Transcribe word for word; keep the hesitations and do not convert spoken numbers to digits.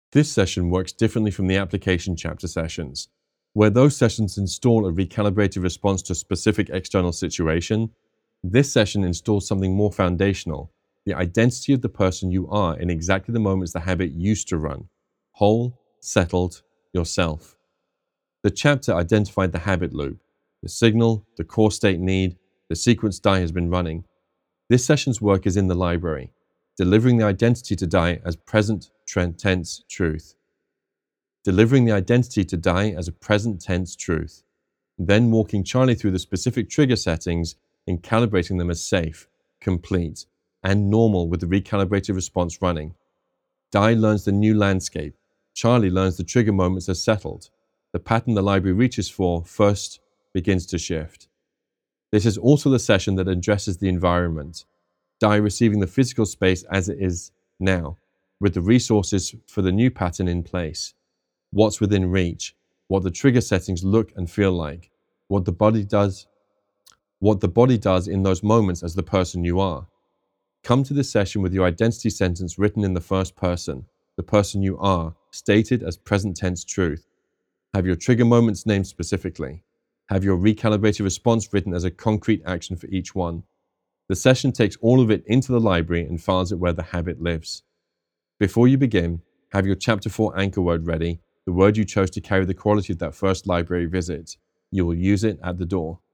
This session works differently from the application chapter sessions, where those sessions install a recalibrated response to a specific external situation. This session installs something more foundational, the identity of the person you are in exactly the moments the habit used to run. Whole, settled, yourself. The chapter identified the habit loop, the signal, the core state need, the sequence Dai has been running. This session's work is in the library, delivering the identity to Dai as present tense truth. Delivering the identity to Dai as a present tense truth. Then walking Charlie through the specific trigger settings and calibrating them as safe, complete, and normal with the recalibrated response running. Dai learns the new landscape. Charlie learns the trigger moments are settled. The pattern the library reaches for first begins to shift. This is also the session that addresses the environment. Dai receiving the physical space as it is now, with the resources for the new pattern in place. What's within reach, what the trigger settings look and feel like, what the body does, what the body does in those moments as the person you are. Come to this session with your identity sentence written in the first person, the person you are, stated as present tense truth. Have your trigger moments named specifically. Have your recalibrated response written as a concrete action for each one. The session takes all of it into the library and files it where the habit lives. Before you begin, have your chapter four anchor word ready, the word you chose to carry the quality of that first library visit. You will use it at the door.